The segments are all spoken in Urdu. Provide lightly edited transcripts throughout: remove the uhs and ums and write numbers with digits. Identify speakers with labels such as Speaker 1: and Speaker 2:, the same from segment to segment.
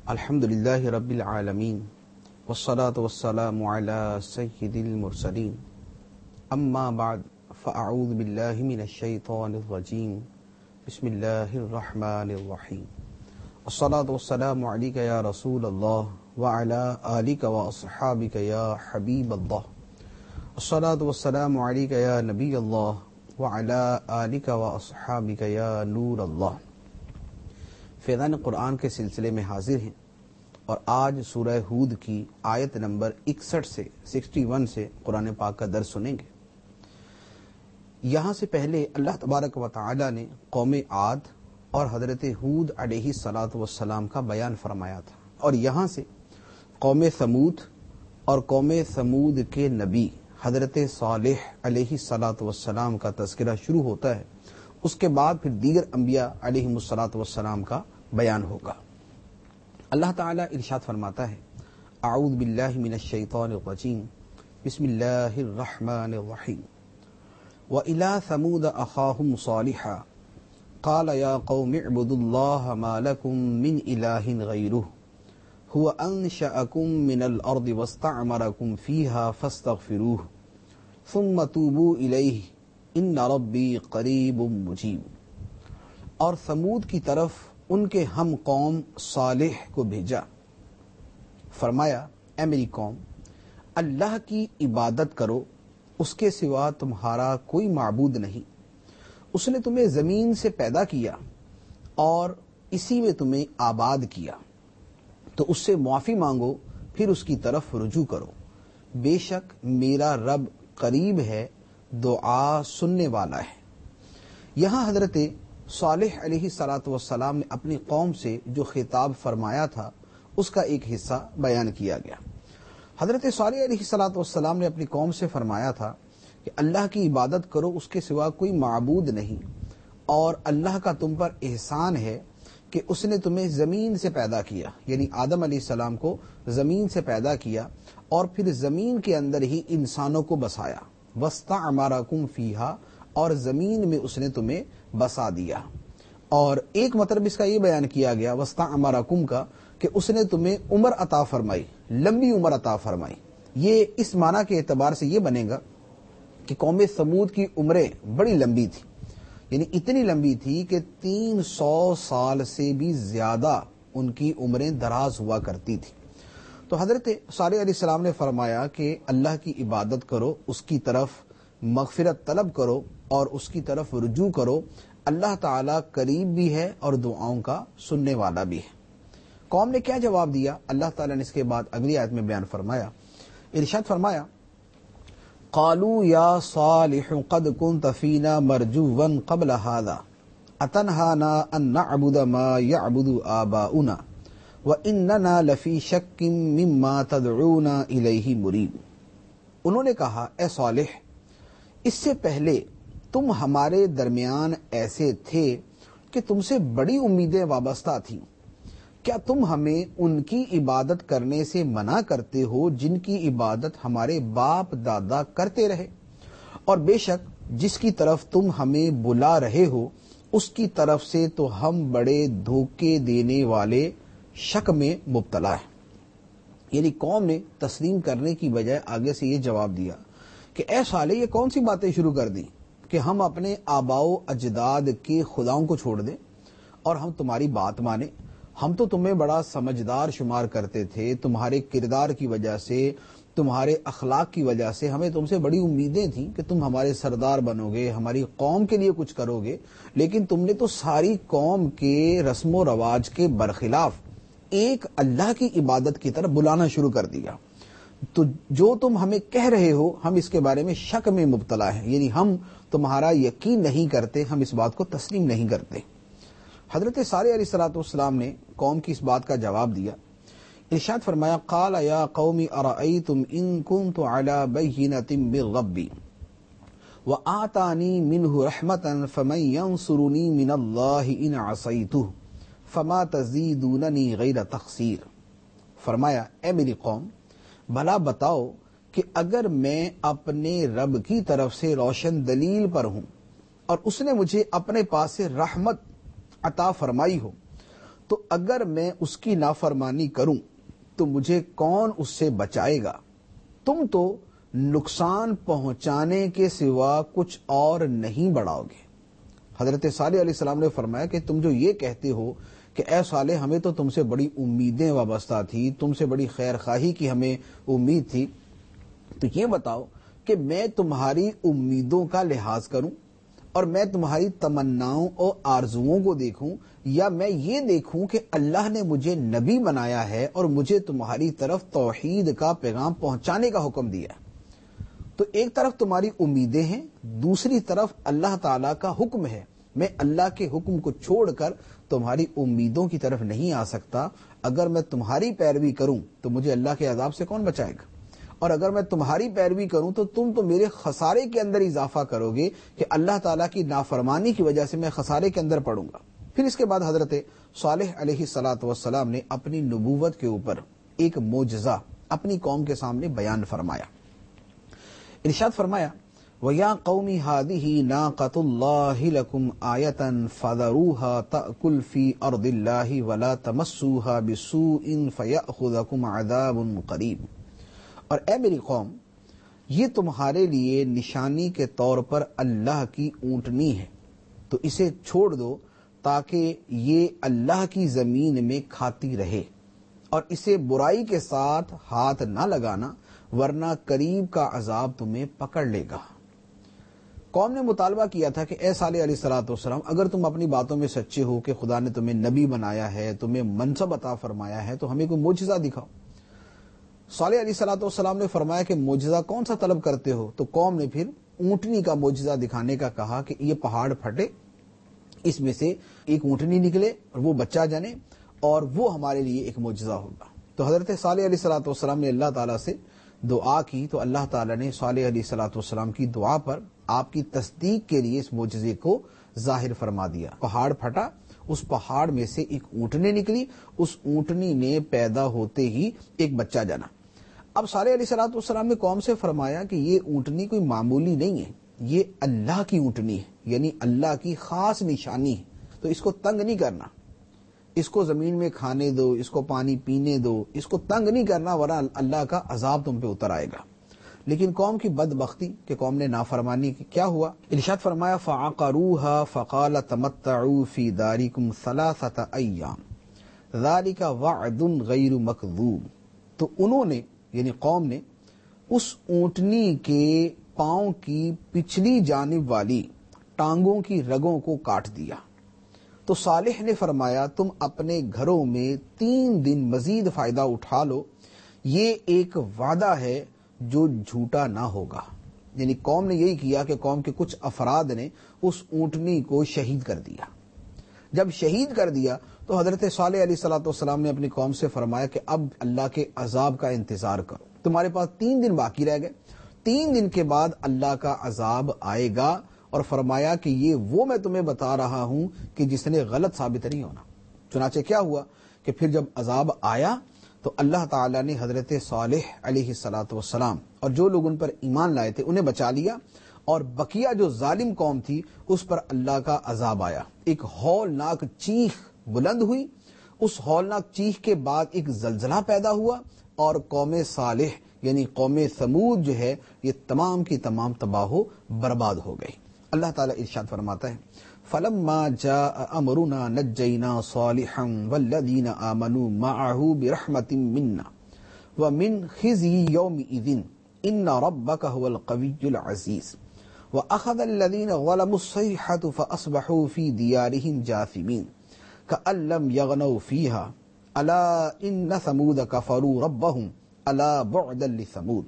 Speaker 1: الحمد للہ رب العالمین والصلاة والسلام علی سید المرسلین اما بعد فاعوذ باللہ من الشیطان الرجیم بسم اللہ الرحمن الرحیم الصلاة والسلام علیک یا رسول اللہ وعلی آلک واصحابک یا حبیب اللہ الصلاة والسلام علیک یا نبی اللہ وعلی آلک واصحابک یا نور اللہ۔ فیضان قرآن کے سلسلے میں حاضر ہیں اور آج سورہ ہود کی آیت نمبر 61 سے قرآن پاک کا درس سنیں گے۔ یہاں سے پہلے اللہ تبارک و تعالی نے قوم عاد اور حضرت ہود علیہ السلام کا بیان فرمایا تھا، اور یہاں سے قوم ثمود اور قوم ثمود کے نبی حضرت صالح علیہ السلام کا تذکرہ شروع ہوتا ہے۔ اس کے بعد پھر دیگر انبیاء علیہ السلام کا بیان ہوگا۔ اللہ تعالیٰ ارشاد فرماتا ہے، اعوذ باللہ من الشیطان الرجیم بسم اللہ الرحمن الرحیم وَإِلَىٰ ثَمُودَ أَخَاهُمْ صَالِحًا قَالَ يَا قَوْمِ اعْبُدُوا اللَّهَ مَا لَكُم مِّنْ إِلَٰهٍ غَيْرُهُ هُوَ أَنشَأَكُم مِّنَ الْأَرْضِ وَاسْتَعْمَرَكُم فِيهَا فَاسْتَغْفِرُوهُ ثُمَّ تُوبُوا إِلَيْهِ إِنَّ رَبِّي قَرِيبٌ مُّجِيبٌ۔ اور ثمود کی طرف ان کے ہم قوم صالح کو بھیجا، فرمایا اے میری قوم، اللہ کی عبادت کرو، اس کے سوا تمہارا کوئی معبود نہیں۔ اس نے تمہیں زمین سے پیدا کیا اور اسی میں تمہیں آباد کیا، تو اس سے معافی مانگو، پھر اس کی طرف رجوع کرو، بے شک میرا رب قریب ہے، دعا سننے والا ہے۔ یہاں حضرت صالح علیہ السلام نے اپنی قوم سے جو خطاب فرمایا تھا اس کا ایک حصہ بیان کیا گیا۔ حضرت صالح علیہ السلام نے اپنی قوم سے فرمایا تھا کہ اللہ کی عبادت کرو، اس کے سوا کوئی معبود نہیں، اور اللہ کا تم پر احسان ہے کہ اس نے تمہیں زمین سے پیدا کیا، یعنی آدم علیہ السلام کو زمین سے پیدا کیا اور پھر زمین کے اندر ہی انسانوں کو بسایا، وَاسْتَعْمَرَكُمْ فِيهَا، اور زمین میں اس نے تمہیں بسا دیا۔ اور ایک مطلب اس کا یہ بیان کیا گیا وَاسْتَعْمَرَكُمْ کا کہ اس نے تمہیں عمر عطا فرمائی، لمبی عمر عطا فرمائی۔ یہ اس معنی کے اعتبار سے یہ بنے گا کہ قوم ثمود کی عمریں بڑی لمبی تھی، یعنی اتنی لمبی تھی کہ 300 سال سے بھی زیادہ ان کی عمریں دراز ہوا کرتی تھی۔ تو حضرت صالح علیہ السلام نے فرمایا کہ اللہ کی عبادت کرو، اس کی طرف مغفرت طلب کرو اور اس کی طرف رجوع کرو، اللہ تعالیٰ قریب بھی ہے اور دعاؤں کا سننے والا بھی ہے۔ قوم نے کیا جواب دیا؟ اللہ تعالیٰ نے اس کے بعد اگلی آیت میں بیان فرمایا، ارشاد فرمایا، قالوا یا صالح قد كنت فینا مرجوا قبل هذا اتنهانا ان نعبد ما يعبد آباؤنا واننا لفی شک مما تدعونا الیہ مریب۔ انہوں نے کہا اے صالح، اس سے پہلے تم ہمارے درمیان ایسے تھے کہ تم سے بڑی امیدیں وابستہ تھیں، کیا تم ہمیں ان کی عبادت کرنے سے منع کرتے ہو جن کی عبادت ہمارے باپ دادا کرتے رہے؟ اور بے شک جس کی طرف تم ہمیں بلا رہے ہو اس کی طرف سے تو ہم بڑے دھوکے دینے والے شک میں مبتلا ہیں۔ یعنی قوم نے تسلیم کرنے کی بجائے آگے سے یہ جواب دیا کہ اے صالح، یہ کون سی باتیں شروع کر دی کہ ہم اپنے آباء و اجداد کے خداؤں کو چھوڑ دیں اور ہم تمہاری بات مانیں؟ ہم تو تمہیں بڑا سمجھدار شمار کرتے تھے، تمہارے کردار کی وجہ سے، تمہارے اخلاق کی وجہ سے ہمیں تم سے بڑی امیدیں تھیں کہ تم ہمارے سردار بنو گے، ہماری قوم کے لیے کچھ کرو گے، لیکن تم نے تو ساری قوم کے رسم و رواج کے برخلاف ایک اللہ کی عبادت کی طرف بلانا شروع کر دیا۔ تو جو تم ہمیں کہہ رہے ہو ہم اس کے بارے میں شک میں مبتلا ہیں، یعنی ہم تمہارا یقین نہیں کرتے، ہم اس بات کو تسلیم نہیں کرتے۔ حضرت صالح علیہ السلام نے قوم کی اس بات کا جواب دیا، ارشاد فرمایا، قال یا قوم ارأیتم ان کنت علی بینۃ من ربی وآتانی منہ رحمۃ فمن ینصرنی من اللہ ان عصیتہ فما تزیدوننی غیر تخسیر۔ فرمایا اے میری قوم، بھلا بتاؤ کہ اگر میں اپنے رب کی طرف سے روشن دلیل پر ہوں اور اس نے مجھے اپنے پاس سے رحمت عطا فرمائی ہو تو اگر میں اس کی نافرمانی کروں تو مجھے کون اس سے بچائے گا؟ تم تو نقصان پہنچانے کے سوا کچھ اور نہیں بڑھاؤ گے۔ حضرت صالح علیہ السلام نے فرمایا کہ تم جو یہ کہتے ہو کہ اے صالح ہمیں تو تم سے بڑی امیدیں وابستہ تھی، تم سے بڑی خیر خواہی کی ہمیں امید تھی، تو یہ بتاؤ کہ میں تمہاری امیدوں کا لحاظ کروں اور میں تمہاری تمناؤں اور آرزوؤں کو دیکھوں، یا میں یہ دیکھوں کہ اللہ نے مجھے نبی بنایا ہے اور مجھے تمہاری طرف توحید کا پیغام پہنچانے کا حکم دیا ہے۔ تو ایک طرف تمہاری امیدیں ہیں، دوسری طرف اللہ تعالیٰ کا حکم ہے۔ میں اللہ کے حکم کو چھوڑ کر تمہاری امیدوں کی طرف نہیں آ سکتا۔ اگر میں تمہاری پیروی کروں تو مجھے اللہ کے عذاب سے کون بچائے گا؟ اور اگر میں تمہاری پیروی کروں تو تم تو میرے خسارے کے اندر اضافہ کرو گے کہ اللہ تعالیٰ کی نافرمانی کی وجہ سے میں خسارے کے اندر پڑوں گا۔ پھر اس کے بعد حضرت صالح علیہ السلام نے اپنی نبوت کے اوپر ایک معجزہ اپنی قوم کے سامنے بیان فرمایا۔ ارشاد فرمایا وَيَا قَوْمِ هَٰذِهِ نَاقَةُ اللَّهِ لَكُمْ آيَةً فَذَرُوهَا تَأْكُلْ فِي أَرْضِ اللَّهِ وَلَا تَمَسُّوهَا بِسُوءٍ فَيَأْخُذَكُمْ عَذَابٌ قَرِيبٌ۔ اور اے میری قوم، یہ تمہارے لیے نشانی کے طور پر اللہ کی اونٹنی ہے، تو اسے چھوڑ دو تاکہ یہ اللہ کی زمین میں کھاتی رہے، اور اسے برائی کے ساتھ ہاتھ نہ لگانا ورنہ قریب کا عذاب تمہیں پکڑ لے گا۔ قوم نے مطالبہ کیا تھا کہ اے صالح علیہ السلام، اگر تم اپنی باتوں میں سچے ہو کہ خدا نے تمہیں نبی بنایا ہے، تمہیں منصب عطا فرمایا ہے، تو ہمیں کوئی معجزہ دکھاؤ۔ صالح علیہ السلام نے فرمایا کہ معجزہ کون سا طلب کرتے ہو؟ تو قوم نے پھر اونٹنی کا معجزہ دکھانے کا کہا کہ یہ پہاڑ پھٹے، اس میں سے ایک اونٹنی نکلے اور وہ بچہ جنے، اور وہ ہمارے لیے ایک معجزہ ہوگا۔ تو حضرت صالح علیہ السلام نے اللہ تعالیٰ سے دعا کی، تو اللہ تعالیٰ نے صالح علیہ السلام کی دعا پر آپ کی تصدیق کے لیے اس معجزے کو ظاہر فرما دیا۔ پہاڑ پھٹا، اس پہاڑ میں سے ایک اونٹنی نکلی، اس اونٹنی نے پیدا ہوتے ہی ایک بچہ جنا۔ اب صالح علیہ السلام نے قوم سے فرمایا کہ یہ اونٹنی کوئی معمولی نہیں ہے، یہ اللہ کی اونٹنی ہے، یعنی اللہ کی خاص نشانی ہے، تو اس کو تنگ نہیں کرنا، اس کو زمین میں کھانے دو، اس کو پانی پینے دو، اس کو تنگ نہیں کرنا ورنہ اللہ کا عذاب تم پہ اتر آئے گا۔ لیکن قوم کی بدبختی کہ قوم نے نافرمانی کی، کیا ہوا؟ ارشاد فرمایا فَعَقَرُوهَا فَقَالَ تَمَتَّعُوا فِي دَارِكُمْ ثَلَاثَةَ أَيَّامٍ ذَلِكَ وَعْدٌ غَيْرُ مَكْذُوبٍ۔ تو انہوں نے یعنی قوم نے اس اونٹنی کے پاؤں کی پچھلی جانب والی ٹانگوں کی رگوں کو کاٹ دیا۔ تو صالح نے فرمایا تم اپنے گھروں میں 3 دن مزید فائدہ اٹھا لو، یہ ایک وعدہ ہے جو جھوٹا نہ ہوگا۔ یعنی قوم نے یہی کیا کہ قوم کے کچھ افراد نے اس اونٹنی کو شہید کر دیا۔ جب شہید کر دیا تو حضرت صالح علیہ السلام نے اپنی قوم سے فرمایا کہ اب اللہ کے عذاب کا انتظار کرو، تمہارے پاس 3 دن باقی رہ گئے، 3 دن کے بعد اللہ کا عذاب آئے گا، اور فرمایا کہ یہ وہ میں تمہیں بتا رہا ہوں کہ جس نے غلط ثابت نہیں ہونا۔ چنانچہ کیا ہوا کہ پھر جب عذاب آیا تو اللہ تعالیٰ نے حضرت صالح علیہ السلام اور جو لوگ ان پر ایمان لائے تھے انہیں بچا لیا، اور بقیہ جو ظالم قوم تھی اس پر اللہ کا عذاب آیا۔ ایک ہولناک چیخ بلند ہوئی، اس ہولناک چیخ کے بعد ایک زلزلہ پیدا ہوا، اور قوم صالح یعنی قوم ثمود جو ہے یہ تمام کی تمام تباہ و برباد ہو گئی۔ اللہ تعالیٰ ارشاد فرماتا ہے فَلَمَّا جَاءَ أَمْرُنَا نَجَّيْنَا صَالِحًا وَالَّذِينَ آمَنُوا مَعَهُ بِرَحْمَةٍ مِنَّا وَمِنْ خِزْيِ يَوْمِئِذٍ إِنَّ رَبَّكَ هُوَ الْقَوِيُّ الْعَزِيزُ وَأَخَذَ الَّذِينَ ظَلَمُوا الصَّيْحَةُ فَأَصْبَحُوا فِي دِيَارِهِمْ جَاثِمِينَ كَأَن لَّمْ يَغْنَوْا فِيهَا أَلَا إِنَّ ثَمُودَ كَفَرُوا رَبَّهُمْ أَلَا بُعْدًا لِّثَمُودَ۔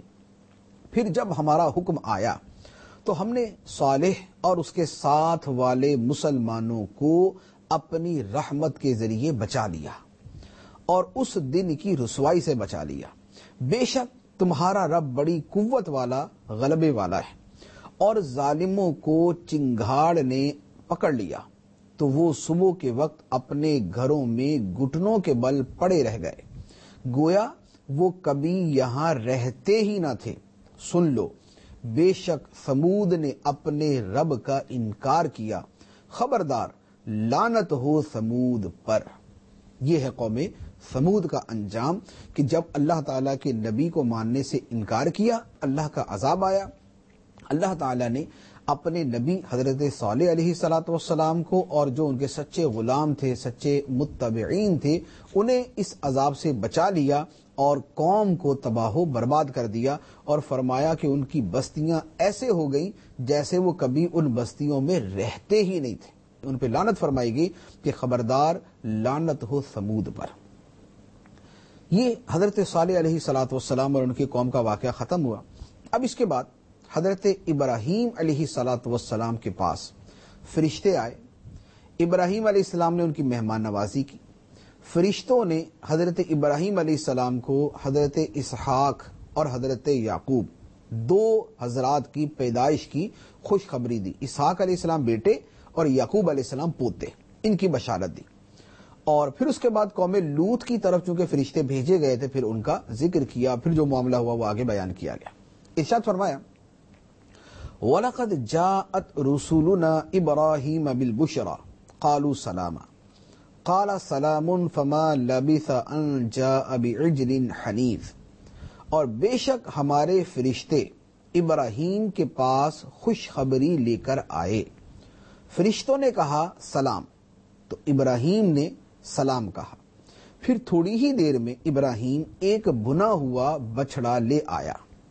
Speaker 1: پھر جب ہمارا حکم آیا تو ہم نے صالح اور اس کے ساتھ والے مسلمانوں کو اپنی رحمت کے ذریعے بچا لیا اور اس دن کی رسوائی سے بچا لیا۔ بے شک تمہارا رب بڑی قوت والا غلبے والا ہے، اور ظالموں کو چنگھاڑ نے پکڑ لیا تو وہ صبح کے وقت اپنے گھروں میں گھٹنوں کے بل پڑے رہ گئے، گویا وہ کبھی یہاں رہتے ہی نہ تھے۔ سن لو، بے شک ثمود نے اپنے رب کا انکار کیا، خبردار لعنت ہو ثمود پر۔ یہ ہے قوم ثمود کا انجام کہ جب اللہ تعالیٰ کے نبی کو ماننے سے انکار کیا، اللہ کا عذاب آیا۔ اللہ تعالیٰ نے اپنے نبی حضرت صالح علیہ السلام کو اور جو ان کے سچے غلام تھے، سچے متبعین تھے، انہیں اس عذاب سے بچا لیا اور قوم کو تباہ و برباد کر دیا، اور فرمایا کہ ان کی بستیاں ایسے ہو گئیں جیسے وہ کبھی ان بستیوں میں رہتے ہی نہیں تھے۔ ان پہ لعنت فرمائی گئی کہ خبردار لعنت ہو ثمود پر۔ یہ حضرت صالح علیہ السلام اور ان کی قوم کا واقعہ ختم ہوا۔ اب اس کے بعد حضرت ابراہیم علیہ السلام کے پاس فرشتے آئے۔ ابراہیم علیہ السلام نے ان کی مہمان نوازی کی۔ فرشتوں نے حضرت ابراہیم علیہ السلام کو حضرت اسحاق اور حضرت یعقوب دو حضرات کی پیدائش کی خوشخبری دی۔ اسحاق علیہ السلام بیٹے اور یعقوب علیہ السلام پوتے، ان کی بشارت دی۔ اور پھر اس کے بعد قوم لوط کی طرف چونکہ فرشتے بھیجے گئے تھے، پھر ان کا ذکر کیا، پھر جو معاملہ ہوا وہ آگے بیان کیا گیا۔ ارشاد فرمایا وَلَقَدْ جَاءَتْ رُسُلُنَا إِبْرَاهِيمَ بِالْبُشْرَى قَالُوا سَلَامًا قَالَ سَلَامٌ فَمَا لَبِثَ أَن جَاءَ بِعِجْلٍ حَنِيذٍ، اور بے شک ہمارے فرشتے ابراہیم کے پاس خوشخبری لے کر آئے۔ فرشتوں نے کہا سلام، تو ابراہیم نے سلام کہا۔ پھر تھوڑی ہی دیر میں ابراہیم ایک بنا ہوا بچڑا لے آیا۔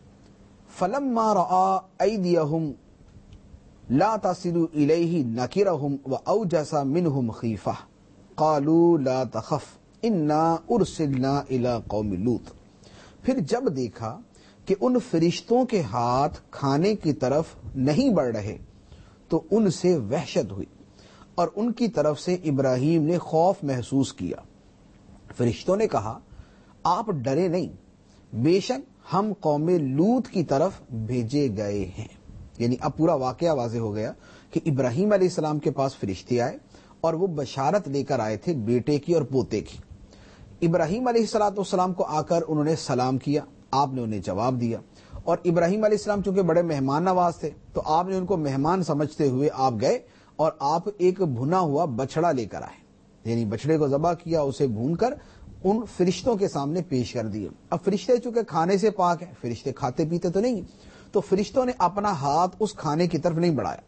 Speaker 1: فَلَمَّا رَأَىٰ أَيْدِيَهُمْ لَا تَصِلُ إِلَيْهِ نَكِرَهُمْ وَأَوْجَسَ مِنْهُمْ خِيفَةً قَالُوا لَا تَخَفْ إِنَّا أُرْسِلْنَا إِلَىٰ قَوْمِ لُوط، پھر جب دیکھا کہ ان فرشتوں کے ہاتھ کھانے کی طرف نہیں بڑھ رہے تو ان سے وحشت ہوئی، اور ان کی طرف سے ابراہیم نے خوف محسوس کیا۔ فرشتوں نے کہا آپ ڈرے نہیں، بے شک ہم قوم لوط کی طرف بھیجے گئے ہیں۔ یعنی اب پورا واقعہ واضح ہو گیا کہ ابراہیم علیہ السلام کے پاس فرشتے آئے اور وہ بشارت لے کر آئے تھے بیٹے کی اور پوتے کی۔ ابراہیم علیہ السلام کو آ کر انہوں نے سلام کیا، آپ نے انہیں جواب دیا، اور ابراہیم علیہ السلام چونکہ بڑے مہمان نواز تھے تو آپ نے ان کو مہمان سمجھتے ہوئے آپ گئے اور آپ ایک بھنا ہوا بچڑا لے کر آئے، یعنی بچڑے کو ذبح کیا، اسے بھون کر ان فرشتوں کے سامنے پیش کر دیے۔ اب فرشتے چونکہ کھانے سے پاک ہیں، فرشتے کھاتے پیتے تو نہیں، تو فرشتوں نے اپنا ہاتھ اس کھانے کی طرف نہیں بڑھایا۔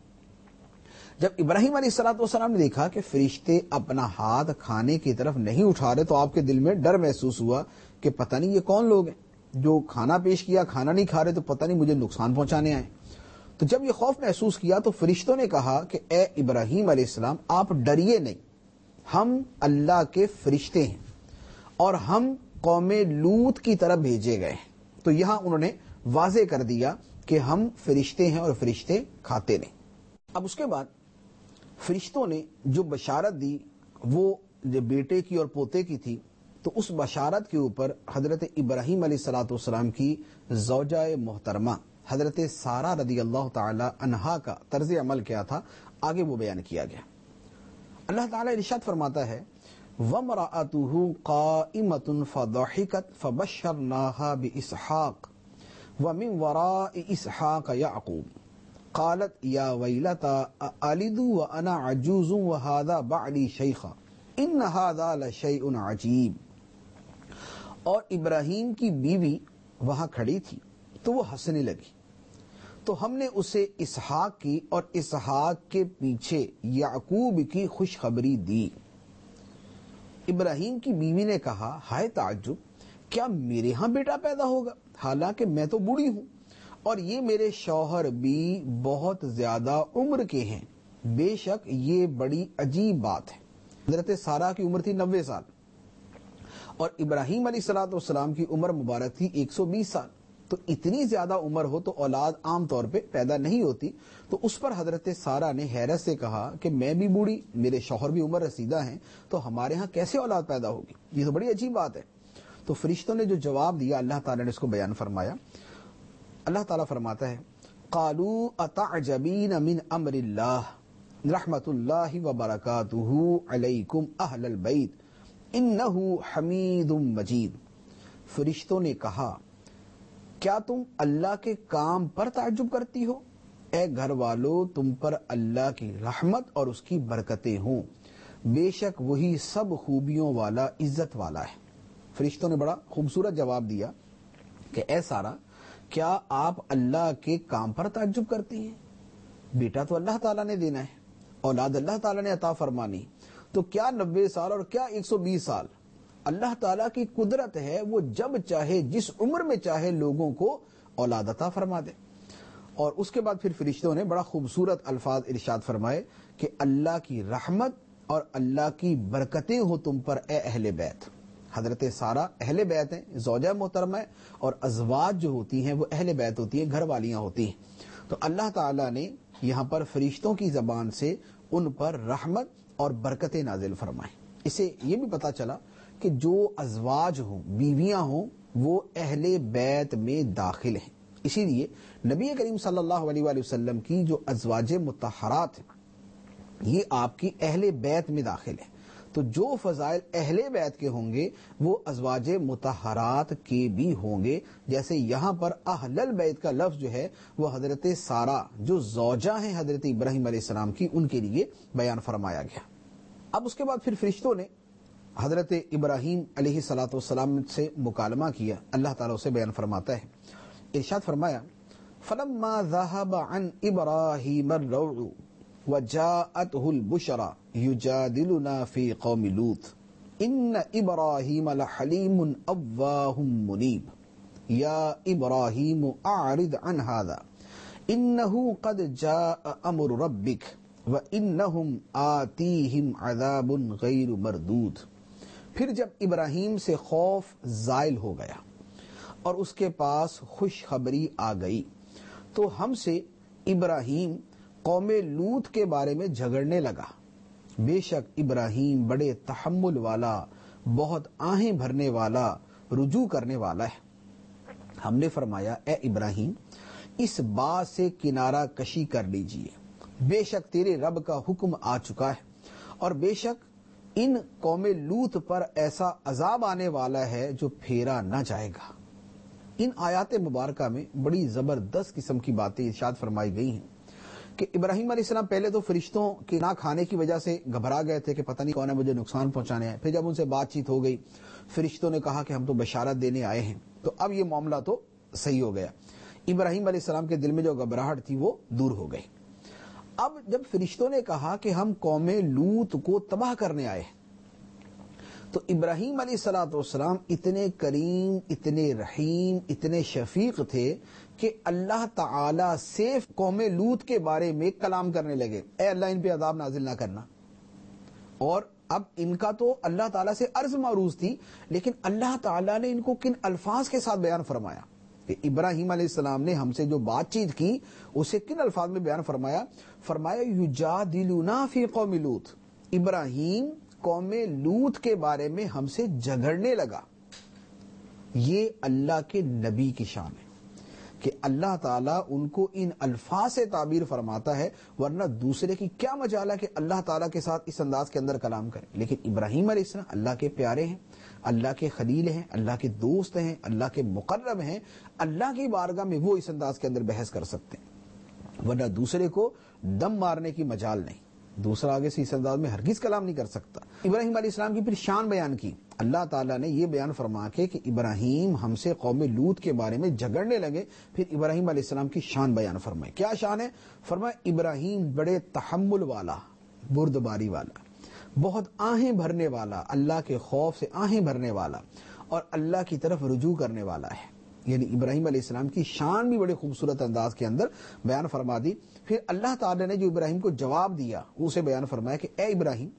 Speaker 1: جب ابراہیم علیہ السلام نے دیکھا کہ فرشتے اپنا ہاتھ کھانے کی طرف نہیں اٹھا رہے تو آپ کے دل میں ڈر محسوس ہوا کہ پتہ نہیں یہ کون لوگ ہیں جو کھانا پیش کیا، کھانا نہیں کھا رہے، تو پتہ نہیں مجھے نقصان پہنچانے آئے۔ تو جب یہ خوف محسوس کیا تو فرشتوں نے کہا کہ اے ابراہیم علیہ السلام آپ ڈریے نہیں، ہم اللہ کے فرشتے ہیں اور ہم قوم لوط کی طرف بھیجے گئے ہیں۔ تو یہاں انہوں نے واضح کر دیا کہ ہم فرشتے ہیں اور فرشتے کھاتے نہیں۔ اب اس کے بعد فرشتوں نے جو بشارت دی وہ جو بیٹے کی اور پوتے کی تھی، تو اس بشارت کے اوپر حضرت ابراہیم علیہ السلام کی زوجہ محترمہ حضرت سارہ رضی اللہ تعالی عنہا کا طرز عمل کیا تھا، آگے وہ بیان کیا گیا۔ اللہ تعالی ارشاد فرماتا ہے وَامْرَأَتُهُ قَائِمَةٌ فَضَحِكَتْ فَبَشَّرْنَاهَا بِإِسْحَاقَ وَمِنْ وَرَاءِ إِسْحَاقَ يَعْقُوبَ قالت یا ویلتا أَأَلِدُ وَأَنَا عَجُوزٌ وَهَذَا بَعْلِي شَيْخًا إِنَّ هَذَا لَشَيْءٌ عَجِيبٌ، اور ابراہیم کی بیوی وہاں کھڑی تھی تو وہ ہنسنے لگی، تو ہم نے اسے اسحاق کی اور اسحاق کے پیچھے یعقوب کی خوشخبری دی۔ ابراہیم کی بیوی نے کہا ہائے تعجب، کیا میرے ہاں بیٹا پیدا ہوگا حالانکہ میں تو بوڑھی ہوں اور یہ میرے شوہر بھی بہت زیادہ عمر کے ہیں، بے شک یہ بڑی عجیب بات ہے۔ حضرت سارہ کی عمر تھی 90 سال اور ابراہیم علیہ السلام کی عمر مبارک تھی 120 سال، تو اتنی زیادہ عمر ہو تو اولاد عام طور پہ پیدا نہیں ہوتی، تو اس پر حضرت سارہ نے حیرت سے کہا کہ میں بھی بوڑھی، میرے شوہر بھی عمر رسیدہ ہیں، تو ہمارے ہاں کیسے اولاد پیدا ہوگی، یہ تو بڑی عجیب بات ہے۔ تو فرشتوں نے جو جواب دیا اللہ تعالیٰ نے اس کو بیان فرمایا۔ اللہ تعالیٰ فرماتا ہے قالوا اتعجبین من امر اللہ رحمت اللہ وبرکاتہ علیکم اہل البیت انہ حمید مجید، فرشتوں نے کہا کیا تم اللہ کے کام پر تعجب کرتی ہو؟ اے گھر والو تم پر اللہ کی رحمت اور اس کی برکتیں ہوں، بے شک وہی سب خوبیوں والا عزت والا ہے۔ فرشتوں نے بڑا خوبصورت جواب دیا کہ اے سارا، کیا آپ اللہ کے کام پر تعجب کرتی ہیں؟ بیٹا تو اللہ تعالیٰ نے دینا ہے، اولاد اللہ تعالیٰ نے عطا فرمانی، تو کیا 90 سال اور کیا 120 سال؟ اللہ تعالیٰ کی قدرت ہے، وہ جب چاہے جس عمر میں چاہے لوگوں کو اولاد عطا فرما دے۔ اور اس کے بعد پھر فرشتوں نے بڑا خوبصورت الفاظ ارشاد فرمائے کہ اللہ کی رحمت اور اللہ کی برکتیں ہو تم پر اے اہل بیت۔ حضرت سارہ اہل بیت ہیں، زوجہ محترمہ ہے، اور ازواج جو ہوتی ہیں وہ اہل بیت ہوتی ہیں، گھر والیاں ہوتی ہیں۔ تو اللہ تعالیٰ نے یہاں پر فرشتوں کی زبان سے ان پر رحمت اور برکتیں نازل فرمائیں۔ اسے یہ بھی پتا چلا کہ جو ازواج ہوں، بیویاں ہوں، وہ اہل بیت میں داخل ہیں۔ اسی لیے نبی کریم صلی اللہ علیہ وآلہ وسلم کی جو ازواج مطہرات ہیں یہ آپ کی اہل بیت میں داخل ہے۔ تو جو فضائل اہل بیت کے ہوں گے وہ ازواج مطہرات کے بھی ہوں گے، جیسے یہاں پر اہل البیت کا لفظ جو ہے وہ حضرت سارہ جو زوجہ ہیں حضرت ابراہیم علیہ السلام کی، ان کے لیے بیان فرمایا گیا۔ اب اس کے بعد پھر فرشتوں نے حضرت ابراہیم علیہ السلام سے مکالمہ کیا۔ اللہ تعالیٰ اسے بیان فرماتا ہے، ارشاد فرمایا فَلَمَّا ذَهَبَ عَنْ إِبْرَاهِيمَ الرَّوْعُ وَجَاءَتْهُ الْبُشْرَى يُجَادِلُنَا فِي قَوْمِ لُوطٍ إِنَّ إِبْرَاهِيمَ لَحَلِيمٌ أَوَّاهٌ مُنِيبٌ يَا إِبْرَاهِيمُ أَعْرِضْ عَنْ هَذَا إِنَّهُ قَدْ جَاءَ أَمْرُ رَبِّكَ وَإِنَّهُمْ آتِيهِمْ عَذَابٌ غَيْرُ مَرْدُودٌ۔ پھر جب ابراہیم سے خوف زائل ہو گیا اور اس کے پاس خوشخبری آ گئی تو ہم سے ابراہیم قوم لوط کے بارے میں جھگڑنے لگا۔ بے شک ابراہیم بڑے تحمل والا، بہت آہیں بھرنے والا، رجوع کرنے والا ہے۔ ہم نے فرمایا اے ابراہیم اس بات سے کنارہ کشی کر لیجئے، بے شک تیرے رب کا حکم آ چکا ہے، اور بے شک ان قوم لوط پر ایسا عذاب آنے والا ہے جو پھیرا نہ جائے گا۔ ان آیات مبارکہ میں بڑی زبردست قسم کی باتیں ارشاد فرمائی گئی ہیں کہ ابراہیم علیہ السلام پہلے تو فرشتوں کے نہ کھانے کی وجہ سے گھبرا گئے تھے کہ پتہ نہیں کون ہے مجھے نقصان پہنچانے ہیں۔ پھر جب ان سے بات چیت ہو گئی، فرشتوں نے کہا کہ ہم تو بشارت دینے آئے ہیں، تو اب یہ معاملہ تو صحیح ہو گیا۔ ابراہیم علیہ السلام کے دل میں جو گھبراہٹ تھی وہ دور ہو گئی۔ اب جب فرشتوں نے کہا کہ ہم قوم لوط کو تباہ کرنے آئے ہیں، تو ابراہیم علیہ السلام اتنے کریم، اتنے رحیم، اتنے شفیق تھے کہ اللہ تعالی سے قوم لوط کے بارے میں کلام کرنے لگے، اے اللہ ان پہ عذاب نازل نہ کرنا۔ اور اب ان کا تو اللہ تعالیٰ سے عرض معروض تھی، لیکن اللہ تعالیٰ نے ان کو کن الفاظ کے ساتھ بیان فرمایا کہ ابراہیم علیہ السلام نے ہم سے جو بات چیت کی اسے کن الفاظ میں بیان فرمایا یجادلونا فی قوم لوط، ابراہیم قوم لوط کے بارے میں ہم سے جھگڑنے لگا۔ یہ اللہ کے نبی کی شان ہے کہ اللہ تعالیٰ ان کو ان الفاظ سے تعبیر فرماتا ہے، ورنہ دوسرے کی کیا مجال ہے کہ اللہ تعالیٰ کے ساتھ اس انداز کے اندر کلام کرے۔ لیکن ابراہیم علیہ السلام اللہ کے پیارے ہیں، اللہ کے خلیل ہیں، اللہ کے دوست ہیں، اللہ کے مقرب ہیں، اللہ کی بارگاہ میں وہ اس انداز کے اندر بحث کر سکتے ہیں، ورنہ دوسرے کو دم مارنے کی مجال نہیں، دوسرا آگے سے اس انداز میں ہرگز کلام نہیں کر سکتا۔ ابراہیم علیہ السلام کی پھر شان بیان کی۔ اللہ تعالیٰ نے یہ بیان فرما کے کہ ابراہیم ہم سے قوم لوط کے بارے میں جھگڑنے لگے، پھر ابراہیم علیہ السلام کی شان بیان فرمائے۔ کیا شان ہے؟ فرمایا ابراہیم بڑے تحمل والا، بردباری والا، بہت آہیں بھرنے والا، اللہ کے خوف سے آہیں بھرنے والا، اور اللہ کی طرف رجوع کرنے والا ہے۔ یعنی ابراہیم علیہ السلام کی شان بھی بڑے خوبصورت انداز کے اندر بیان فرما دی۔ پھر اللہ تعالی نے جو ابراہیم کو جواب دیا اسے بیان فرمایا کہ اے ابراہیم،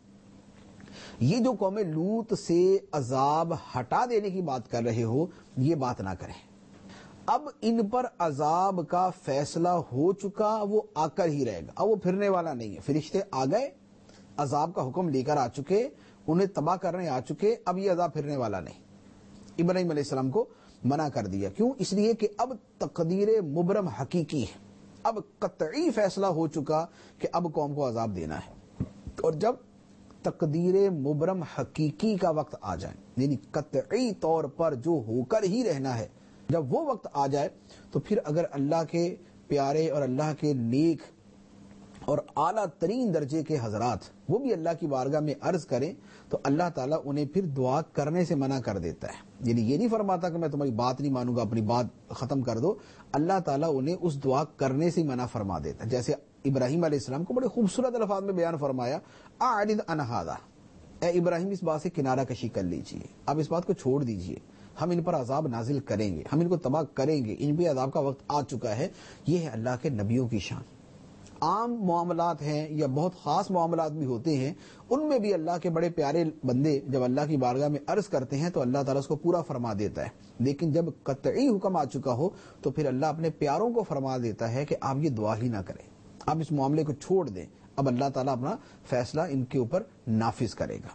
Speaker 1: یہ جو قوم لوط سے عذاب ہٹا دینے کی بات کر رہے ہو یہ بات نہ کریں، اب ان پر عذاب کا فیصلہ ہو چکا، وہ آ کر ہی رہے گا، اب وہ پھرنے والا نہیں ہے۔ فرشتے آ گئے، عذاب کا حکم لے کر آ چکے، انہیں تباہ کرنے آ چکے، اب یہ عذاب پھرنے والا نہیں۔ ابراہیم علیہ السلام کو منع کر دیا، کیوں؟ اس لیے کہ اب تقدیر مبرم حقیقی ہے، اب قطعی فیصلہ ہو چکا کہ اب قوم کو عذاب دینا ہے۔ اور جب تقدیر مبرم حقیقی کا وقت آ جائے، یعنی قطعی طور پر جو ہو کر ہی رہنا ہے، جب وہ وقت آ جائے تو پھر اگر اللہ کے پیارے اور اللہ کے نیک اور اعلیٰ ترین درجے کے حضرات وہ بھی اللہ کی بارگاہ میں عرض کریں تو اللہ تعالیٰ انہیں پھر دعا کرنے سے منع کر دیتا ہے. یعنی یہ نہیں فرماتا کہ میں تمہاری بات نہیں مانوں گا، اپنی بات ختم کر دو. اللہ تعالیٰ انہیں اس دعا کرنے سے منع فرما دیتا ہے. جیسے ابراہیم علیہ السلام کو بڑے خوبصورت الفاظ میں بیان فرمایا، اعرض عن ھذا، اے ابراہیم اس بات سے کنارہ کشی کر لیجئے، آپ اس بات کو چھوڑ دیجئے، ہم ان پر عذاب نازل کریں گے، ہم ان کو تباہ کریں گے، ان پہ عذاب کا وقت آ چکا ہے. یہ ہے اللہ کے نبیوں کی شان. عام معاملات ہیں یا بہت خاص معاملات بھی ہوتے ہیں، ان میں بھی اللہ کے بڑے پیارے بندے جب اللہ کی بارگاہ میں عرض کرتے ہیں تو اللہ تعالیٰ اس کو پورا فرما دیتا ہے. لیکن جب قطعی حکم آ چکا ہو تو پھر اللہ اپنے پیاروں کو فرما دیتا ہے کہ آپ یہ دعا ہی نہ کریں، آپ اس معاملے کو چھوڑ دیں. اب اللہ تعالیٰ اپنا فیصلہ ان کے اوپر نافذ کرے گا.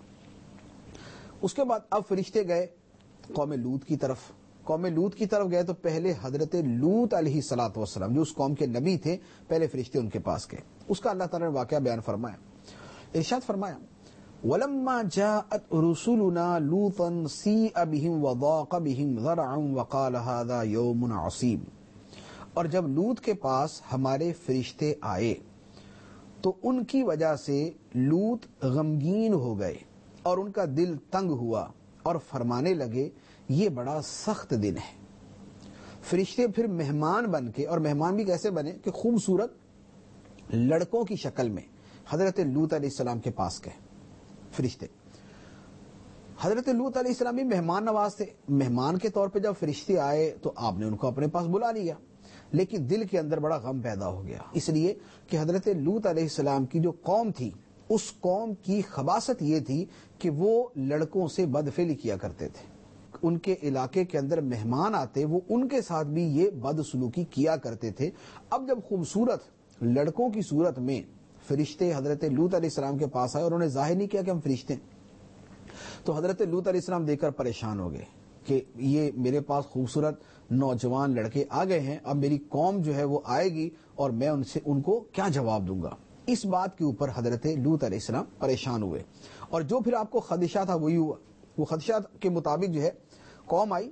Speaker 1: اس کے بعد اب فرشتے گئے قوم لوط کی طرف. قوم لوط کی طرف گئے تو پہلے حضرت لوط علیہ الصلوۃ والسلام جو اس قوم کے نبی تھے، پہلے فرشتے ان کے پاس گئے. اس کا اللہ تعالیٰ نے واقعہ بیان فرمایا. ارشاد فرمایا وَلَمَّا جَاءَتْ رُسُلُنَا لُوطًا سِیءَ بِهِمْ وَضَاقَ بِهِمْ ذَرْعًا وَقَالَ هَذَا يَوْمٌ عَصِیبٌ. اور جب لوط کے پاس ہمارے فرشتے آئے تو ان کی وجہ سے لوط غمگین ہو گئے اور ان کا دل تنگ ہوا اور فرمانے لگے یہ بڑا سخت دن ہے. فرشتے پھر مہمان بن کے، اور مہمان بھی کیسے بنے کہ خوبصورت لڑکوں کی شکل میں حضرت لوط علیہ السلام کے پاس گئے. فرشتے حضرت لوط علیہ السلام بھی مہمان نواز تھے. مہمان کے طور پہ جب فرشتے آئے تو آپ نے ان کو اپنے پاس بلا لیا، لیکن دل کے اندر بڑا غم پیدا ہو گیا، اس لیے کہ حضرت لوط علیہ السلام کی جو قوم تھی اس قوم کی خباثت یہ تھی کہ وہ لڑکوں سے بدفعلی کیا کرتے تھے. ان کے علاقے کے اندر مہمان آتے وہ ان کے ساتھ بھی یہ بدسلوکی کیا کرتے تھے. اب جب خوبصورت لڑکوں کی صورت میں فرشتے حضرت لوط علیہ السلام کے پاس آئے اور انہوں نے ظاہر نہیں کیا کہ ہم فرشتے، تو حضرت لوط علیہ السلام دیکھ کر پریشان ہو گئے کہ یہ میرے پاس خوبصورت نوجوان لڑکے آ گئے ہیں، اب میری قوم جو ہے وہ آئے گی اور میں ان کو کیا جواب دوں گا. اس بات کے اوپر حضرت لوط علیہ السلام پریشان ہوئے. اور جو پھر آپ کو خدشہ تھا وہی ہوا. وہ خدشات کے مطابق جو ہے قوم آئی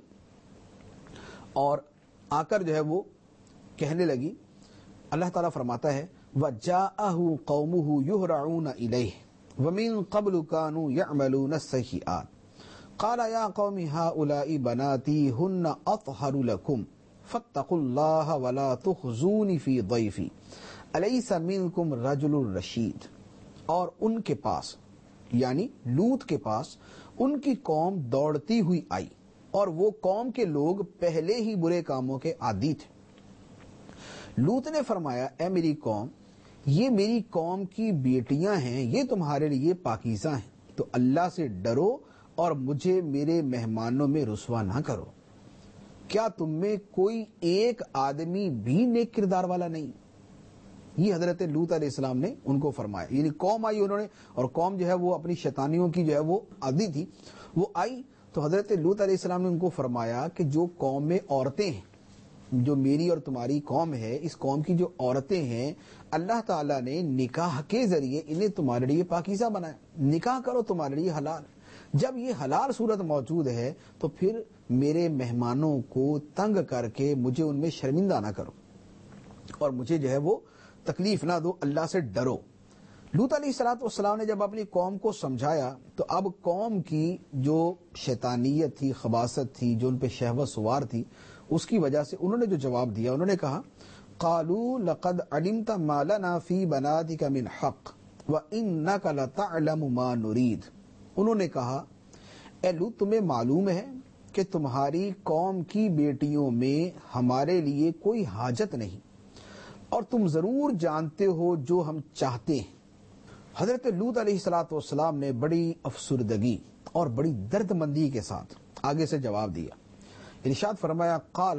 Speaker 1: اور آ کر جو ہے وہ کہنے لگی. اللہ تعالیٰ فرماتا ہے وَجَاءَهُ قَوْمُهُ يُهْرَعُونَ إِلَيْهِ وَمِن قَبْلُ كَانُوا يَعْمَلُونَ السَّيِّئَاتِ قَالَ يَا قَوْمِ هَؤُلَاءِ بَنَاتِي هُنَّ أَطْهَرُ لَكُمْ فَاتَّقُوا اللَّهَ وَلَا تُخْزُونِ فِي ضَيْفِي أَلَيْسَ مِنكُمْ رَجُلٌ رَشِیدٌ. اور ان کے پاس یعنی لوط کے پاس ان کی قوم دوڑتی ہوئی آئی اور وہ قوم کے لوگ پہلے ہی برے کاموں کے عادی تھے. لوط نے فرمایا اے میری قوم، یہ میری قوم کی بیٹیاں ہیں، یہ تمہارے لیے پاکیزہ ہیں، تو اللہ سے ڈرو اور مجھے میرے مہمانوں میں رسوا نہ کرو. کیا تم میں کوئی ایک آدمی بھی نیک کردار والا نہیں؟ یہ حضرت لوط علیہ السلام نے ان کو فرمایا. یعنی قوم آئی انہوں نے، اور قوم جو ہے وہ اپنی شیطانیوں کی جو ہے وہ عادی تھی، وہ آئی تو حضرت لوط علیہ السلام نے ان کو فرمایا کہ جو قوم میں عورتیں ہیں، جو میری اور تمہاری قوم ہے، اس قوم کی جو عورتیں ہیں اللہ تعالیٰ نے نکاح کے ذریعے انہیں تمہارے لیے پاکیزہ بنایا. نکاح کرو تمہارے لیے حلال. جب یہ حلال صورت موجود ہے تو پھر میرے مہمانوں کو تنگ کر کے مجھے ان میں شرمندہ نہ کرو اور مجھے جو ہے وہ تکلیف نہ دو، اللہ سے ڈرو. لوط علیہ السلام نے جب اپنی قوم کو سمجھایا تو اب قوم کی جو شیطانیت تھی، خباثت تھی، جو ان پہ شہوت سوار تھی، اس کی وجہ سے انہوں نے جو جواب دیا، انہوں نے کہا قالوا لقد علمت ما لنا فی بناتک من حق وانک لتعلم ما نرید. انہوں نے کہا اے لوط تمہیں معلوم ہے کہ تمہاری قوم کی بیٹیوں میں ہمارے لیے کوئی حاجت نہیں اور تم ضرور جانتے ہو جو ہم چاہتے ہیں. حضرت لوط علیہ السلام نے بڑی افسردگی اور بڑی درد مندی کے ساتھ آگے سے جواب دیا. ارشاد فرمایا قال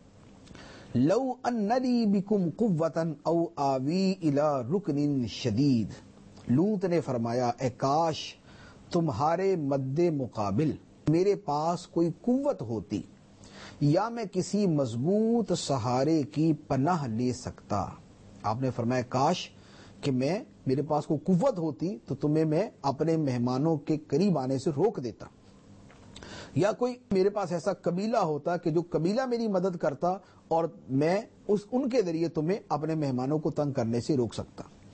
Speaker 1: لو ان لی بکم قوتا او آوی الی رکن شدید. لوط نے فرمایا اے کاش تمہارے مد مقابل میرے پاس کوئی قوت ہوتی یا میں کسی مضبوط سہارے کی پناہ لے سکتا. آپ نے فرمایا کاش کہ میرے پاس کوئی قوت ہوتی تو تمہیں میں اپنے مہمانوں کے قریب آنے سے روک دیتا، یا کوئی میرے پاس ایسا قبیلہ ہوتا کہ جو قبیلہ میری مدد کرتا اور میں ان کے ذریعے تمہیں اپنے مہمانوں کو تنگ کرنے سے روک سکتا.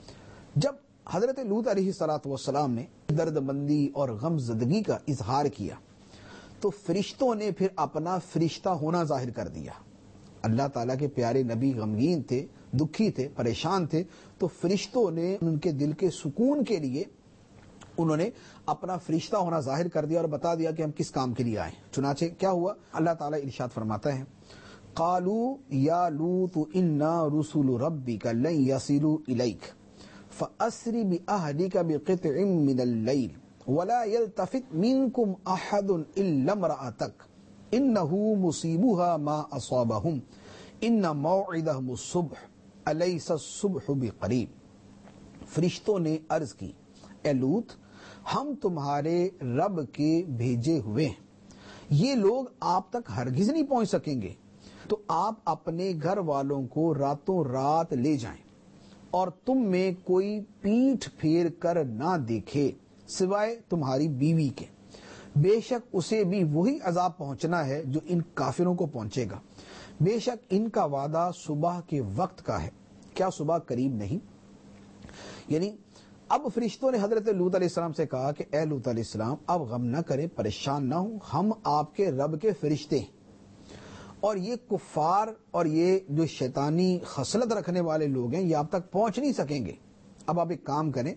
Speaker 1: جب حضرت لوط علیہ السلام نے درد مندی اور غم زدگی کا اظہار کیا تو فرشتوں نے پھر اپنا فرشتہ ہونا ظاہر کر دیا. اللہ تعالیٰ کے پیارے نبی غمگین تھے، دکھی تھے، پریشان تھے، تو فرشتوں نے ان کے دل کے سکون کے لیے انہوں نے اپنا فرشتہ ہونا ظاہر کر دیا اور بتا دیا کہ ہم کس کام کے لیے آئے. چنانچہ کیا ہوا؟ اللہ تعالیٰ ارشاد فرماتا ہے قالوا یا لوط انا رسول ربک لن یصلوا الیک فاسر باہلک بقطع من اللیل ولا يلتفت منکم احد الا امرأتک انہ مصیبها ما اصابہم ان موعدہم الصبح الیس الصبح بقریب. فرشتوں نے عرض کی اے لوط ہم تمہارے رب کے بھیجے ہوئے ہیں، یہ لوگ آپ تک ہرگز نہیں پہنچ سکیں گے، تو آپ اپنے گھر والوں کو راتوں رات لے جائیں اور تم میں کوئی پیٹھ پھیر کر نہ دیکھے سوائے تمہاری بیوی کے، بے شک اسے بھی وہی عذاب پہنچنا ہے جو ان کافروں کو پہنچے گا، بے شک ان کا وعدہ صبح کے وقت کا ہے، کیا صبح قریب نہیں؟ یعنی اب فرشتوں نے حضرت لوط علیہ السلام سے کہا کہ اے لوط علیہ السلام اب غم نہ کریں، پریشان نہ ہوں، ہم آپ کے رب کے فرشتے ہیں، اور یہ کفار اور یہ جو شیطانی خصلت رکھنے والے لوگ ہیں یہ آپ تک پہنچ نہیں سکیں گے. اب آپ ایک کام کریں،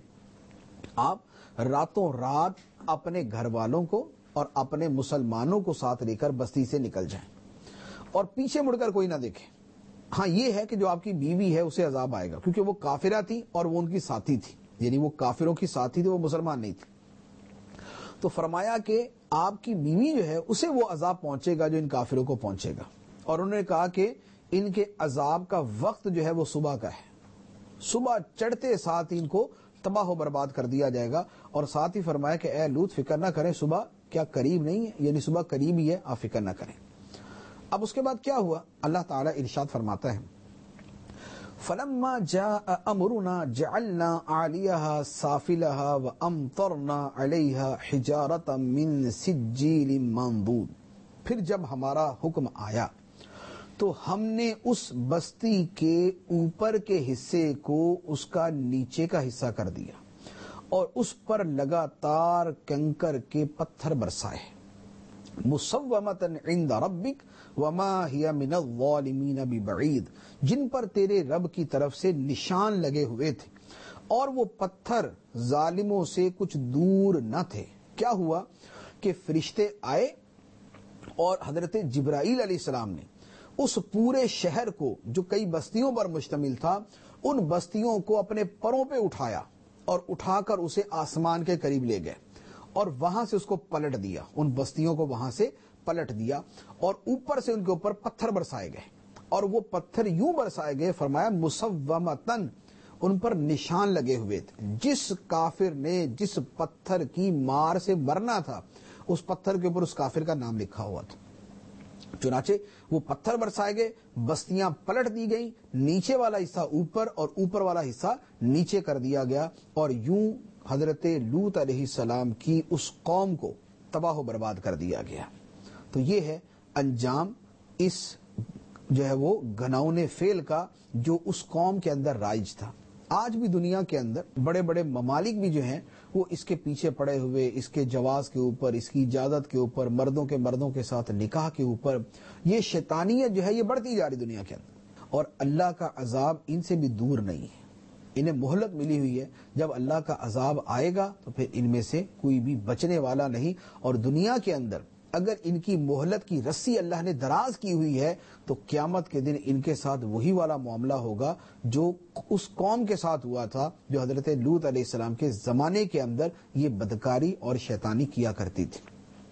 Speaker 1: آپ راتوں رات اپنے گھر والوں کو اور اپنے مسلمانوں کو ساتھ لے کر بستی سے نکل جائیں اور پیچھے مڑ کر کوئی نہ دیکھے. ہاں یہ ہے کہ جو آپ کی بیوی ہے اسے عذاب آئے گا کیونکہ وہ کافرہ تھی اور وہ ان کی ساتھی تھی، یعنی وہ کافروں کی ساتھی تھی، وہ مسلمان نہیں تھی. تو فرمایا کہ آپ کی بیوی جو ہے اسے وہ عذاب پہنچے گا جو ان کافروں کو پہنچے گا. اور انہوں نے کہا کہ ان کے عذاب کا وقت جو ہے وہ صبح کا ہے، صبح چڑھتے ساتھ ان کو تباہ و برباد کر دیا جائے گا. اور ساتھ ہی فرمایا کہ اے لوط فکر نہ کریں، صبح کیا قریب نہیں ہے، یعنی صبح قریب ہی ہے، آپ فکر نہ کریں. اب اس کے بعد کیا ہوا؟ اللہ تعالیٰ ارشاد فرماتا ہے فَلَمَّا جَاءَ أَمْرُنَا جَعَلْنَا عَالِيَهَا سَافِلَهَا وَأَمْطَرْنَا عَلَيْهَا حِجَارَةً مِّن سِجِّيلٍ مَّنضُودٍ. پھر جب ہمارا حکم آیا تو ہم نے اس بستی کے اوپر کے حصے کو اس کا نیچے کا حصہ کر دیا اور اس پر لگاتار کنکر کے پتھر برسائے. مصومۃ عند ربک وما ہی من الظالمین ببعید، جن پر تیرے رب کی طرف سے نشان لگے ہوئے تھے اور وہ پتھر ظالموں سے کچھ دور نہ تھے. کیا ہوا کہ فرشتے آئے اور حضرت جبرائیل علیہ السلام نے اس پورے شہر کو جو کئی بستیوں پر مشتمل تھا ان بستیوں کو اپنے پروں پہ اٹھایا اور اٹھا کر اسے آسمان کے قریب لے گئے اور وہاں سے اس کو پلٹ دیا، ان بستیوں کو وہاں سے پلٹ دیا اور اوپر سے ان کے اوپر پتھر برسائے گئے. اور وہ پتھر یوں برسائے گئے، فرمایا مصومتن، ان پر نشان لگے ہوئے تھے. جس کافر نے جس پتھر کی مار سے مرنا تھا اس پتھر کے اوپر اس کافر کا نام لکھا ہوا تھا. چنانچہ وہ پتھر برسائے گئے، بستیاں پلٹ دی گئیں، نیچے والا حصہ اوپر اور اوپر والا حصہ نیچے کر دیا گیا، اور یوں حضرت لوط علیہ السلام کی اس قوم کو تباہ و برباد کر دیا گیا. تو یہ ہے انجام اس جو ہے وہ گھناؤنے فعل کا جو اس قوم کے اندر رائج تھا. آج بھی دنیا کے اندر بڑے بڑے ممالک بھی جو ہیں وہ اس کے پیچھے پڑے ہوئے، اس کے جواز کے اوپر، اس کی اجازت کے اوپر، مردوں کے ساتھ نکاح کے اوپر، یہ شیطانیت جو ہے یہ بڑھتی جا رہی دنیا کے اندر. اور اللہ کا عذاب ان سے بھی دور نہیں ہے، انہیں مہلت ملی ہوئی ہے. جب اللہ کا عذاب آئے گا تو پھر ان میں سے کوئی بھی بچنے والا نہیں. اور دنیا کے اندر اگر ان کی مہلت کی رسی اللہ نے دراز کی ہوئی ہے تو قیامت کے دن ان کے ساتھ وہی والا معاملہ ہوگا جو اس قوم کے ساتھ ہوا تھا جو حضرت لوط علیہ السلام کے زمانے کے اندر یہ بدکاری اور شیطانی کیا کرتی تھی.